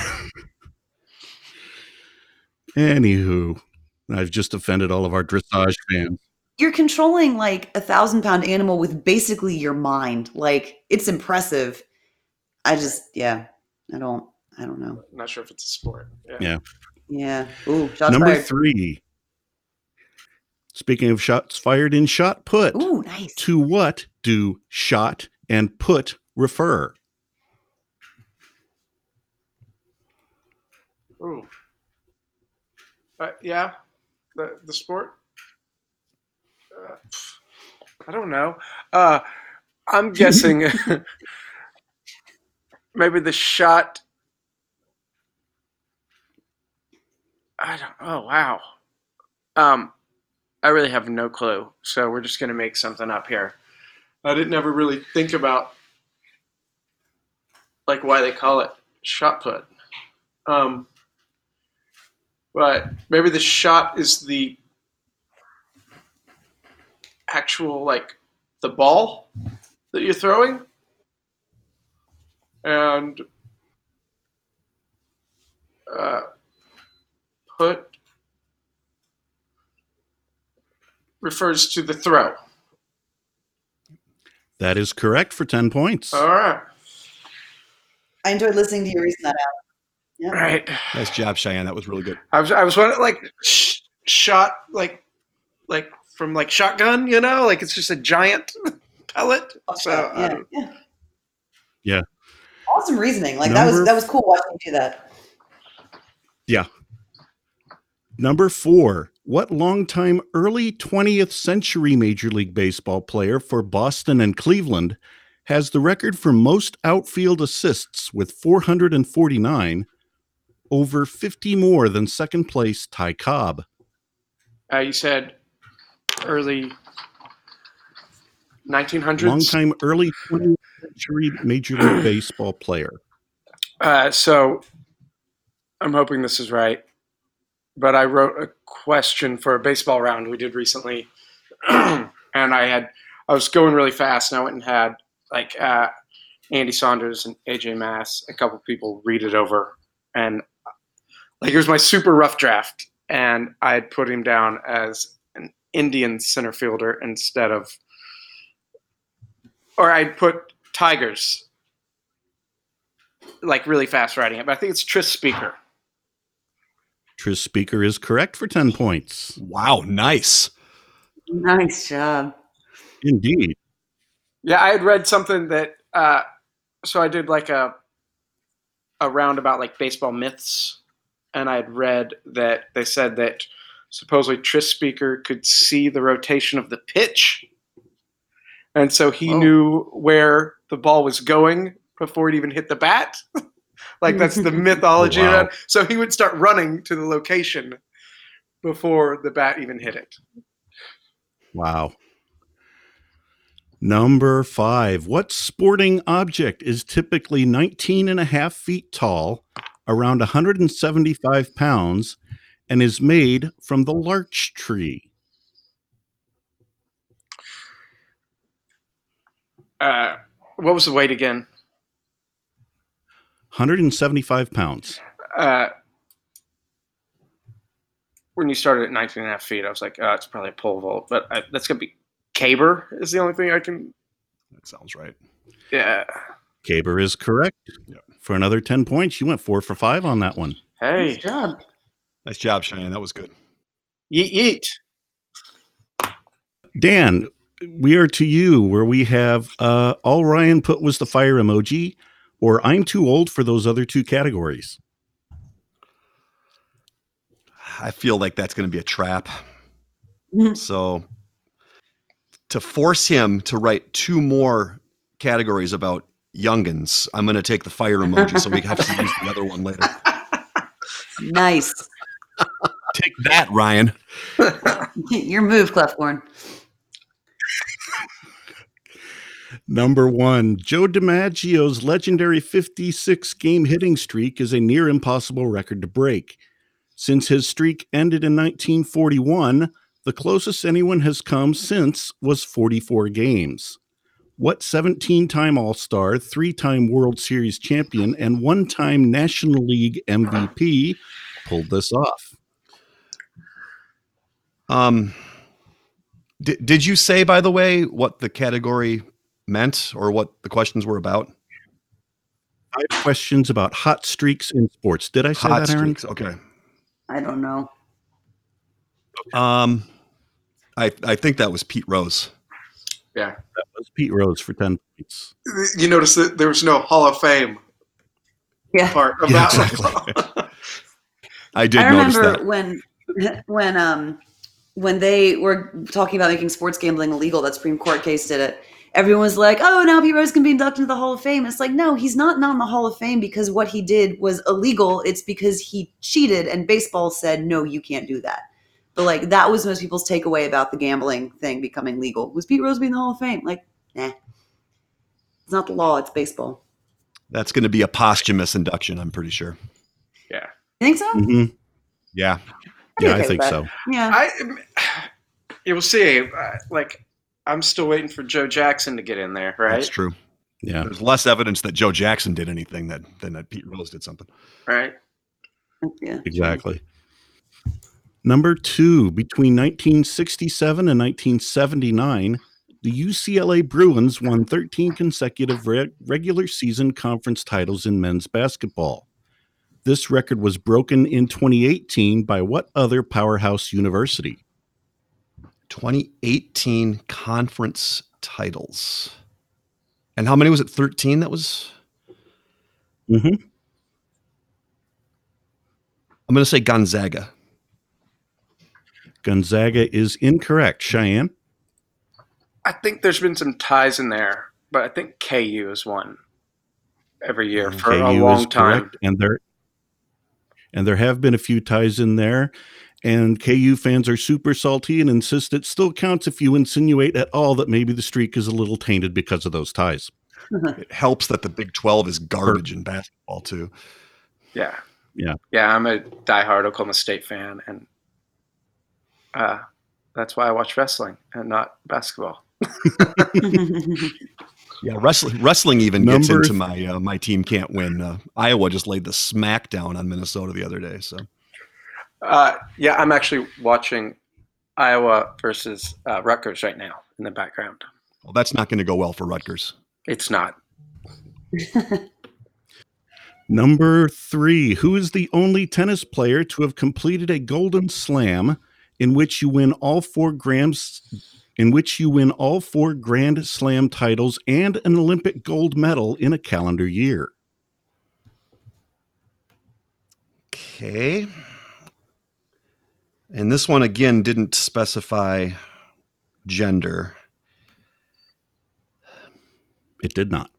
Anywho, I've just offended all of our dressage fans. You're controlling like a thousand pound animal with basically your mind. Like it's impressive. I just yeah. I don't. I don't know. I'm not sure if it's a sport. Yeah. Yeah. Yeah. Ooh, shots Number fired. three. Speaking of shots fired in shot put. Ooh, nice. To what do shot and put refer? Ooh. Uh, yeah. The the sport. Uh, I don't know. Uh, I'm guessing. Maybe the shot. I don't. Oh wow. Um, I really have no clue. So we're just gonna make something up here. I didn't ever really think about like why they call it shot put. Um, but maybe the shot is the actual like the ball that you're throwing. And uh, put refers to the throw. That is correct for ten points. All right. I enjoyed listening to you reason that out. Yeah. Right. Nice job, Cheyenne. That was really good. I was I was wondering, like sh- shot like like from like shotgun, you know, like it's just a giant pellet. Oh, so yeah, um, yeah. Yeah. Awesome reasoning. Like Number, that was that was cool watching you do that. Yeah. Number four. What longtime early twentieth century Major League Baseball player for Boston and Cleveland has the record for most outfield assists with four hundred forty-nine, over fifty more than second place Ty Cobb? Uh, you said early nineteen hundreds? Longtime early twentieth century Major League Baseball player. Uh, so I'm hoping this is right, but I wrote a question for a baseball round we did recently, and I had I was going really fast, and I went and had like uh, Andy Saunders and A J Mass, a couple people read it over, and like it was my super rough draft, and I had put him down as an Indian center fielder instead of, or I'd put Tigers, like really fast writing it, but I think it's Tris Speaker. Tris Speaker is correct for ten points. Wow, nice. Nice job. Indeed. Yeah, I had read something that, uh, so I did like a a round about like baseball myths, and I had read that they said that supposedly Tris Speaker could see the rotation of the pitch. And so he Whoa. knew where the ball was going before it even hit the bat. Like that's the mythology Oh, wow. of it. So he would start running to the location before the bat even hit it. Wow. Number five. What sporting object is typically nineteen and a half feet tall, around one hundred seventy-five pounds, and is made from the larch tree? Uh, what was the weight again? one hundred seventy-five pounds. Uh, when you started at nineteen and a half feet, I was like, oh, it's probably a pole vault. But I, that's going to be caber is the only thing I can. That sounds right. Yeah. Caber is correct. Yeah. For another ten points, you went four for five on that one. Hey. Nice job. Nice job, Cheyenne. That was good. Yeet, yeet. Dan, we are to you where we have uh, all Ryan put was the fire emoji, or I'm too old for those other two categories. I feel like that's going to be a trap. Mhm. So to force him to write two more categories about youngins, I'm going to take the fire emoji so we have to use the other one later. Nice. Take that, Ryan. Your move, Clefhorn. Number one, Joe DiMaggio's legendary fifty-six game hitting streak is a near impossible record to break. Since his streak ended in nineteen forty-one, the closest anyone has come since was forty-four games. What seventeen-time All-Star, three-time World Series champion, and one-time National League M V P pulled this off? Um, did, did you say, by the way, what the category meant or what the questions were about? Five questions about hot streaks in sports. Did I say Hot that, Aaron? streaks. Okay. I don't know. Um, I I think that was Pete Rose. Yeah. That was Pete Rose for ten points. You notice that there was no Hall of Fame Yeah. part of Yeah, that exactly. one. I did I notice remember that. when when um when they were talking about making sports gambling illegal, that Supreme Court case did it. Everyone was like, "Oh, now Pete Rose can be inducted into the Hall of Fame." It's like, no, he's not not in the Hall of Fame because what he did was illegal. It's because he cheated, and baseball said, "No, you can't do that." But like that was most people's takeaway about the gambling thing becoming legal was Pete Rose being in the Hall of Fame. Like, nah, it's not the law; it's baseball. That's going to be a posthumous induction, I'm pretty sure. Yeah. You think so? hmm Yeah. I'd be Yeah, okay I think with so. that. Yeah. I, you will see. Uh, like, I'm still waiting for Joe Jackson to get in there, right? That's true. Yeah. There's less evidence that Joe Jackson did anything that, than that Pete Rose did something. Right. Yeah. Exactly. Number two, between nineteen sixty-seven and nineteen seventy-nine, the U C L A Bruins won thirteen consecutive re- regular season conference titles in men's basketball. This record was broken in twenty eighteen by what other powerhouse university? twenty eighteen conference titles. And how many was it? thirteen that was? Mm-hmm. I'm going to say Gonzaga. Gonzaga is incorrect. Cheyenne? I think there's been some ties in there, but I think K U has won every year for a K U long is time. correct, and there and there have been a few ties in there. And K U fans are super salty and insist it still counts if you insinuate at all that maybe the streak is a little tainted because of those ties. It helps that the Big twelve is garbage in basketball, too. Yeah. Yeah. Yeah, I'm a diehard Oklahoma State fan, and uh, that's why I watch wrestling and not basketball. Yeah, wrestling wrestling even Number gets into th- my uh, my team can't win. Uh, Iowa just laid the smackdown on Minnesota the other day. So Uh, yeah, I'm actually watching Iowa versus uh, Rutgers right now in the background. well, that's not going to go well for Rutgers. It's not. Number three, who is the only tennis player to have completed a Golden Slam in which you win all four grams, in which you win all four Grand Slam titles and an Olympic gold medal in a calendar year? Okay. And this one, again, didn't specify gender. It did not.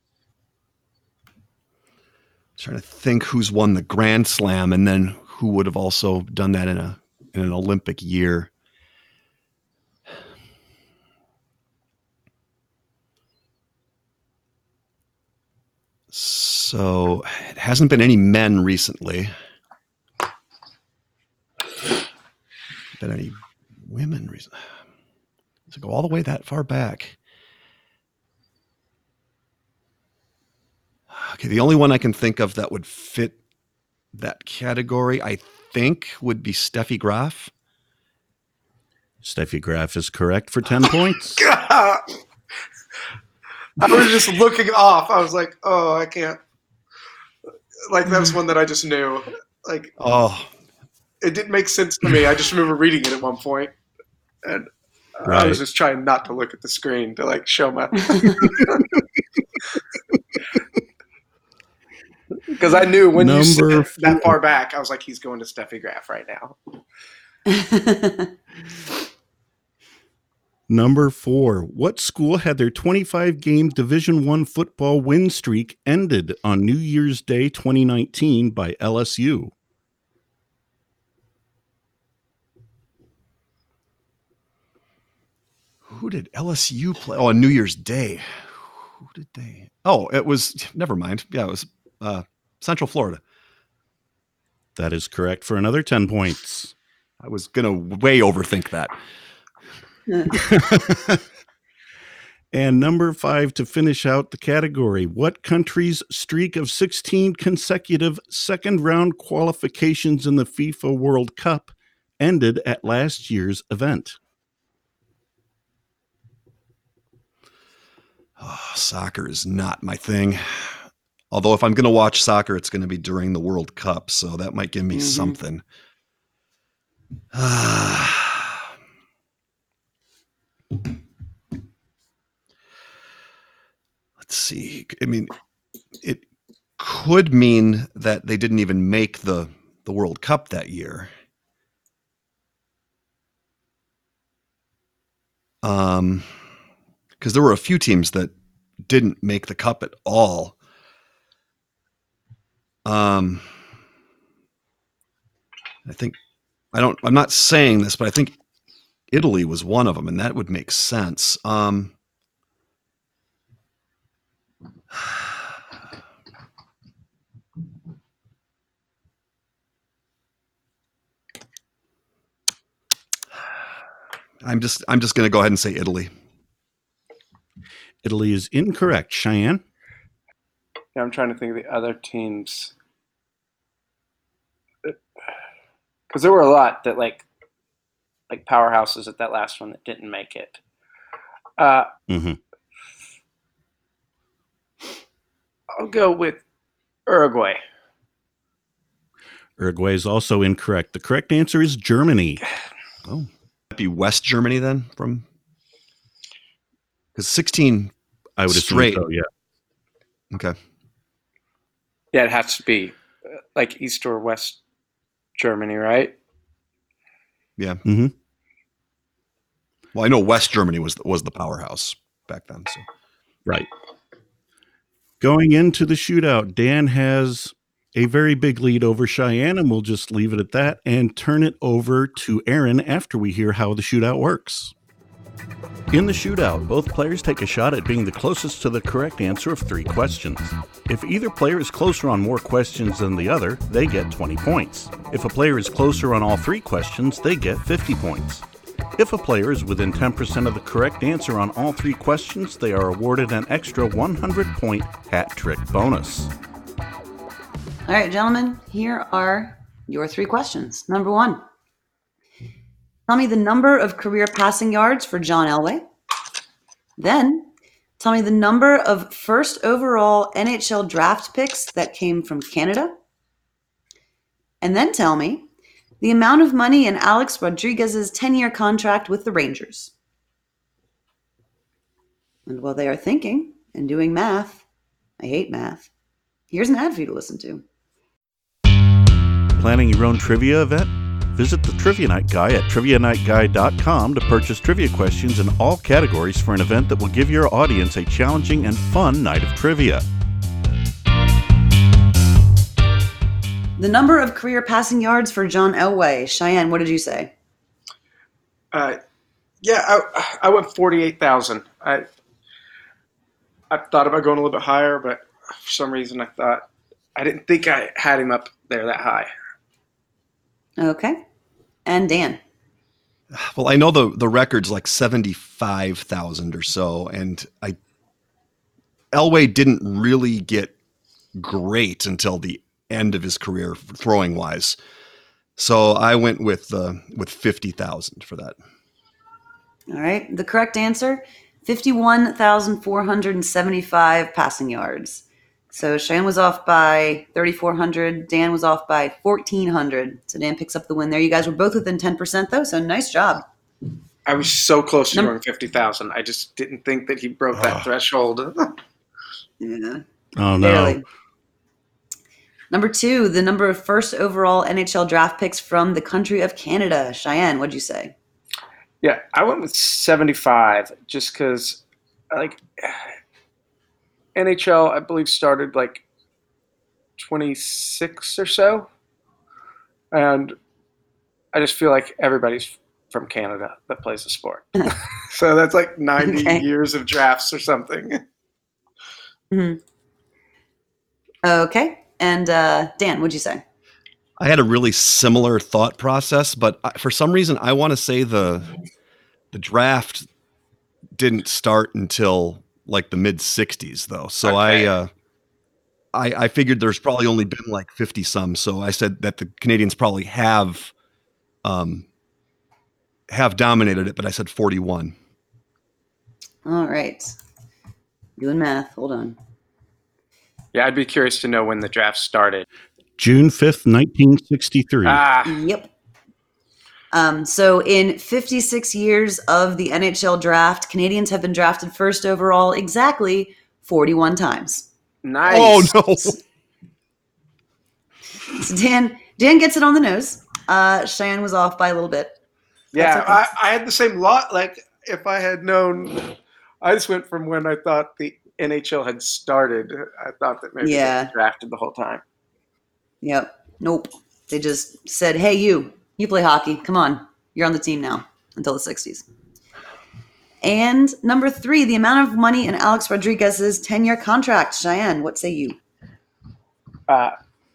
Trying to think who's won the Grand Slam and then who would have also done that in a in an Olympic year. So it hasn't been any men recently. Been any women recently? To go all the way that far back. Okay, the only one I can think of that would fit that category, I think, would be Steffi Graf. Steffi Graf is correct for ten points. God. I was just looking off. I was like, oh, I can't. Like, that was one that I just knew. Like, Oh, it didn't make sense to me. I just remember reading it at one point, and I Right. was just trying not to look at the screen to, like, show my... Because I knew when you said Number it that four. far back, I was like, he's going to Steffi Graf right now. Number four. What school had their twenty-five game Division One football win streak ended on New Year's Day twenty nineteen by L S U? who did L S U play? Oh, on New Year's Day. Who did they? Oh, it was, never mind. Yeah, it was uh, Central Florida. That is correct for another ten points. I was going to way overthink that. And number five to finish out the category. What country's streak of sixteen consecutive second round qualifications in the FIFA World Cup ended at last year's event? Oh, soccer is not my thing. Although if I'm going to watch soccer, it's going to be during the World Cup. So that might give me Mhm. something. Let's see. I mean, it could mean that they didn't even make the, the World Cup that year. Um, because there were a few teams that didn't make the cup at all. Um, I think I don't. I'm not saying this, but I think Italy was one of them, and that would make sense. Um, I'm just. I'm just going to go ahead and say Italy. Italy is incorrect. Cheyenne? Yeah, I'm trying to think of the other teams. Because there were a lot that, like, like powerhouses at that last one that didn't make it. Uh, Mm-hmm. I'll go with Uruguay. Uruguay is also incorrect. The correct answer is Germany. Oh, that'd be West Germany then, from because sixteen. I would Straight. assume so, yeah. Okay. Yeah, it has to be uh, like East or West Germany, right? Yeah. Mm-hmm. Well, I know West Germany was was the powerhouse back then. So. Right. Going into the shootout, Dan has a very big lead over Cheyenne, and we'll just leave it at that and turn it over to Aaron after we hear how the shootout works. In the shootout, both players take a shot at being the closest to the correct answer of three questions. If either player is closer on more questions than the other, they get twenty points. If a player is closer on all three questions, they get fifty points. If a player is within ten percent of the correct answer on all three questions, they are awarded an extra one hundred point hat trick bonus. All right, gentlemen, here are your three questions. Number one, tell me the number of career passing yards for John Elway. Then, tell me the number of first overall N H L draft picks that came from Canada. And then tell me the amount of money in Alex Rodriguez's ten-year contract with the Rangers. And while they are thinking and doing math, I hate math, here's an ad for you to listen to. Planning your own trivia event? Visit the Trivia Night Guy at trivia night guy dot com to purchase trivia questions in all categories for an event that will give your audience a challenging and fun night of trivia. The number of career passing yards for John Elway. Cheyenne, what did you say? Uh, yeah, I, I went forty-eight thousand. I I thought about going a little bit higher, but for some reason I thought I didn't think I had him up there that high. Okay. And Dan? Well, I know the the record's like seventy-five thousand or so, and I Elway didn't really get great until the end of his career throwing wise. So I went with uh, with fifty thousand for that. All right. The correct answer, fifty-one thousand four hundred seventy-five passing yards. So Cheyenne was off by thirty-four hundred. Dan was off by fourteen hundred. So Dan picks up the win there. You guys were both within ten percent, though, so nice job. I was so close to Number- going fifty thousand. I just didn't think that he broke that Oh. threshold. Yeah, Oh, no. barely. Number two, the number of first overall N H L draft picks from the country of Canada. Cheyenne, what'd you say? Yeah, I went with seventy-five just because, like, N H L, I believe, started like twenty-six or so. And I just feel like everybody's from Canada that plays the sport. So that's like ninety Okay. years of drafts or something. Mm-hmm. Okay. And uh, Dan, what'd you say? I had a really similar thought process, but I, for some reason, I want to say the the draft didn't start until like the mid sixties, though. So Okay. I, uh, I I figured there's probably only been like fifty some. So I said that the Canadians probably have um have dominated it, but I said forty-one. All right. Doing math. Hold on. Yeah, I'd be curious to know when the draft started. June fifth, nineteen sixty-three. Ah, Yep. Um, so in fifty-six years of the N H L draft, Canadians have been drafted first overall exactly forty-one times. nice. Oh no! So Dan, Dan gets it on the nose. Uh, Cheyenne was off by a little bit. Yeah, That's okay. I, I had the same lot. Like, if I had known, I just went from when I thought the N H L had started. I thought that maybe Yeah. they were drafted the whole time. Yep. Nope. They just said, hey, you, you play hockey. Come on. You're on the team now until the sixties. And number three, the amount of money in Alex Rodriguez's ten-year contract. Cheyenne, what say you? Uh,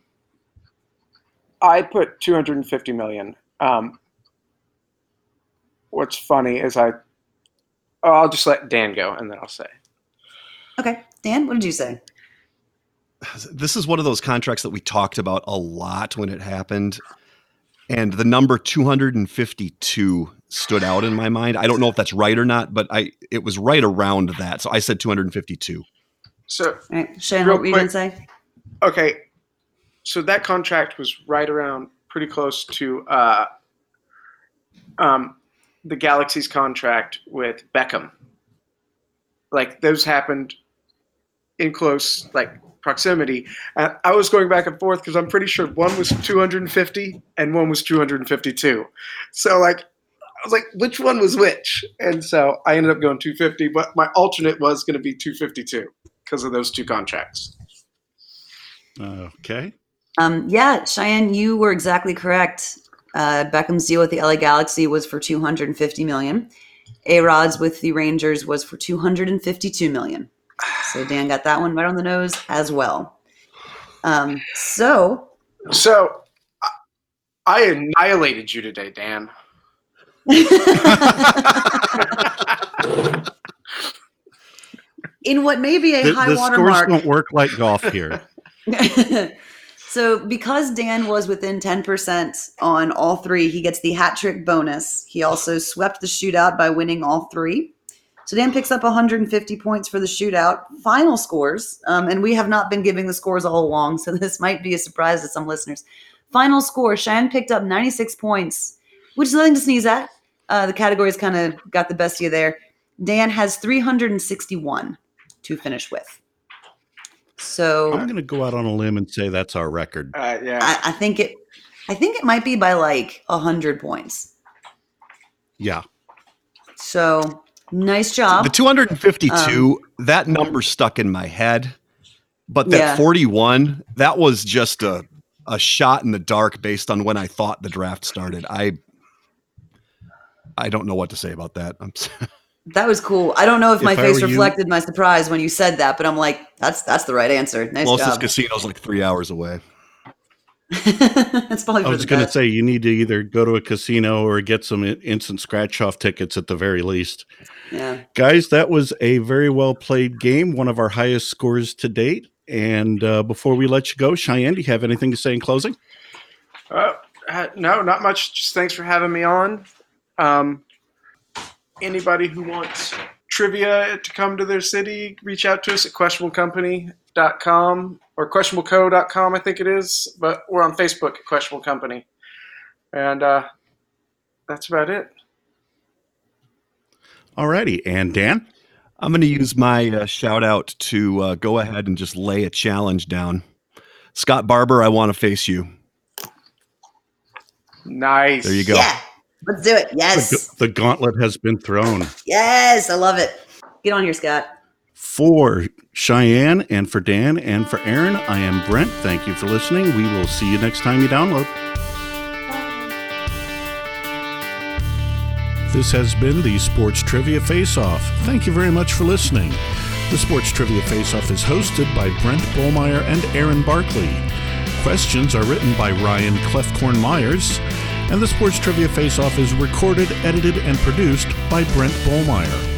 I put two hundred fifty million. Um, what's funny is I, oh, I'll just let Dan go and then I'll say. Okay. Dan, what did you say? This is one of those contracts that we talked about a lot when it happened. And the number two hundred fifty-two stood out in my mind. I don't know if that's right or not, but I it was right around that. So I said two hundred fifty-two. So, All right. Cheyenne, Real what were you going to quick. say? okay, so that contract was right around pretty close to uh, um, the Galaxy's contract with Beckham. Like, those happened in close, like, proximity. And I was going back and forth because I'm pretty sure one was two hundred fifty and one was two hundred fifty-two. So, like, I was like, which one was which? And so I ended up going two hundred fifty, but my alternate was going to be two hundred fifty-two because of those two contracts. Okay. Um, yeah, Cheyenne, you were exactly correct. Uh, Beckham's deal with the L A Galaxy was for two hundred fifty million dollars. A-Rod's with the Rangers was for two hundred fifty-two million dollars. So Dan got that one right on the nose as well. Um, so So I- I annihilated you today, Dan. in what may be a The, high the water scores mark. don't work like golf here. So because Dan was within ten percent on all three, he gets the hat trick bonus. He also swept the shootout by winning all three. So Dan picks up one hundred fifty points for the shootout. Final scores, um, and we have not been giving the scores all along, so this might be a surprise to some listeners. Final score, Cheyenne picked up ninety-six points, which is nothing to sneeze at. Uh, the categories kind of got the best of you there. Dan has three hundred sixty-one to finish with. So I'm going to go out on a limb and say that's our record. Uh, yeah. I, I think it I think it might be by like one hundred points. Yeah. So nice job. The two hundred fifty-two, um, that number stuck in my head. But that yeah. forty-one, that was just a, a shot in the dark based on when I thought the draft started. I I don't know what to say about that. I'm That was cool. I don't know if, if my face reflected you, my surprise when you said that, but I'm like, that's that's the right answer. Nice closest job. casino's like three hours away. That's probably. I was going to say you need to either go to a casino or get some instant scratch off tickets at the very least. Yeah, guys, that was a very well played game. One of our highest scores to date. And uh, before we let you go, Cheyenne, do you have anything to say in closing? Uh, no, not much. Just thanks for having me on. Um, anybody who wants trivia to come to their city, reach out to us at questionable company dot com or questionable co dot com, I think it is. But we're on Facebook at Questionable Company. And uh, that's about it. All righty. And Dan? I'm going to use my uh, shout out to uh, go ahead and just lay a challenge down. Scott Barber, I want to face you. Nice. There you go. Yeah. Let's do it. Yes. The, the gauntlet has been thrown. Yes. I love it. Get on here, Scott. For Cheyenne and for Dan and for Aaron, I am Brent. Thank you for listening. We will see you next time you download. This has been the Sports Trivia Face-Off. Thank you very much for listening. The Sports Trivia Face-Off is hosted by Brent Bohlmeyer and Aaron Barkley. Questions are written by Ryan Clefcorn Myers, and the Sports Trivia Face-Off is recorded, edited, and produced by Brent Bohlmeyer.